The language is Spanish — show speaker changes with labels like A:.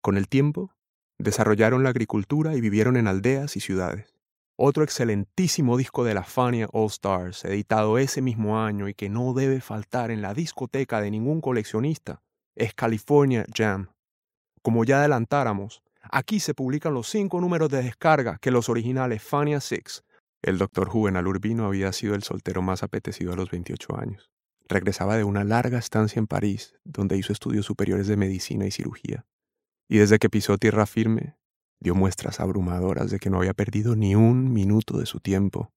A: Con el tiempo, desarrollaron la agricultura y vivieron en aldeas y ciudades. Otro excelentísimo disco de la Fania All Stars, editado ese mismo año y que no debe faltar en la discoteca de ningún coleccionista, es California Jam. Como ya adelantáramos, aquí se publican los 5 números de descarga que los originales Fania 6. El doctor Juvenal Urbino había sido el soltero más apetecido a los 28 años. Regresaba de una larga estancia en París, donde hizo estudios superiores de medicina y cirugía. Y desde que pisó tierra firme, dio muestras abrumadoras de que no había perdido ni un minuto de su tiempo.